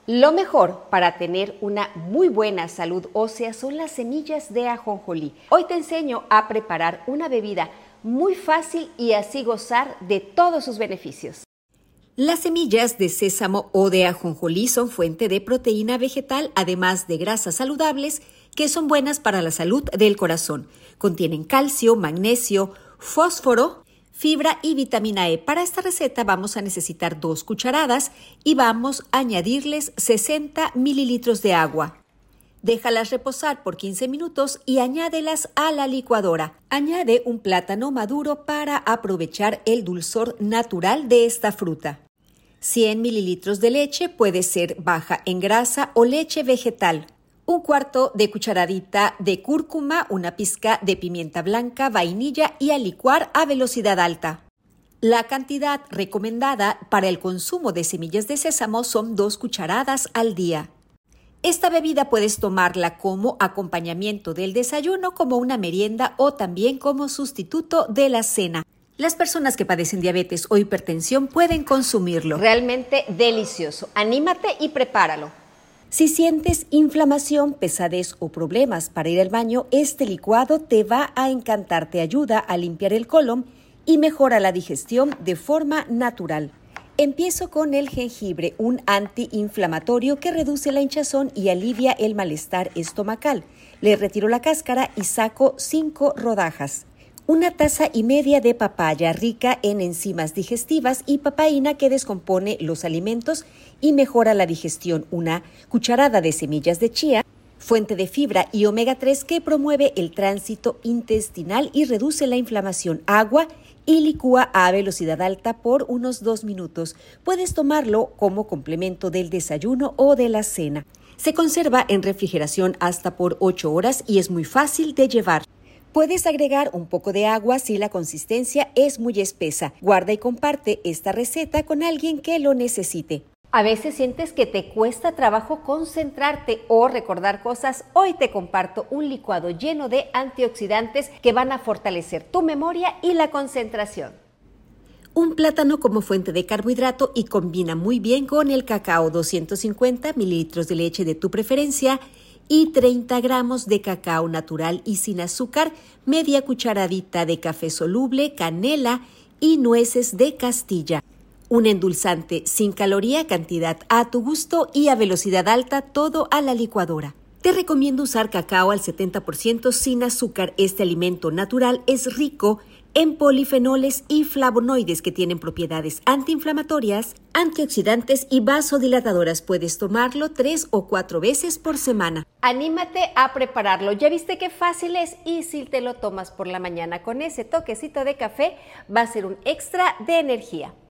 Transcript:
Lo mejor para tener una muy buena salud ósea son las semillas de ajonjolí. Hoy te enseño a preparar una bebida muy fácil y así gozar de todos sus beneficios. Las semillas de sésamo o de ajonjolí son fuente de proteína vegetal, además de grasas saludables que son buenas para la salud del corazón. Contienen calcio, magnesio, fósforo, fibra y vitamina E. Para esta receta vamos a necesitar 2 cucharadas y vamos a añadirles 60 mililitros de agua. Déjalas reposar por 15 minutos y añádelas a la licuadora. Añade un plátano maduro para aprovechar el dulzor natural de esta fruta. 100 mililitros de leche, puede ser baja en grasa o leche vegetal. 1/4 de cucharadita de cúrcuma, una pizca de pimienta blanca, vainilla y a licuar a velocidad alta. La cantidad recomendada para el consumo de semillas de sésamo son 2 cucharadas al día. Esta bebida puedes tomarla como acompañamiento del desayuno, como una merienda o también como sustituto de la cena. Las personas que padecen diabetes o hipertensión pueden consumirlo. Realmente delicioso. Anímate y prepáralo. Si sientes inflamación, pesadez o problemas para ir al baño, este licuado te va a encantar. Te ayuda a limpiar el colon y mejora la digestión de forma natural. Empiezo con el jengibre, un antiinflamatorio que reduce la hinchazón y alivia el malestar estomacal. Le retiro la cáscara y saco 5 rodajas. 1 taza y media de papaya, rica en enzimas digestivas y papaína que descompone los alimentos y mejora la digestión. 1 cucharada de semillas de chía, fuente de fibra y omega 3 que promueve el tránsito intestinal y reduce la inflamación. Agua y licúa a velocidad alta por unos 2 minutos. Puedes tomarlo como complemento del desayuno o de la cena. Se conserva en refrigeración hasta por 8 horas y es muy fácil de llevar. Puedes agregar un poco de agua si la consistencia es muy espesa. Guarda y comparte esta receta con alguien que lo necesite. A veces sientes que te cuesta trabajo concentrarte o recordar cosas. Hoy te comparto un licuado lleno de antioxidantes que van a fortalecer tu memoria y la concentración. Un plátano como fuente de carbohidrato y combina muy bien con el cacao. 250 mililitros de leche de tu preferencia y 30 gramos de cacao natural y sin azúcar, media cucharadita de café soluble, canela y nueces de Castilla. Un endulzante sin caloría, cantidad a tu gusto y a velocidad alta, todo a la licuadora. Te recomiendo usar cacao al 70% sin azúcar. Este alimento natural es rico en polifenoles y flavonoides que tienen propiedades antiinflamatorias, antioxidantes y vasodilatadoras. Puedes tomarlo 3 o 4 veces por semana. Anímate a prepararlo. Ya viste qué fácil es y si te lo tomas por la mañana con ese toquecito de café va a ser un extra de energía.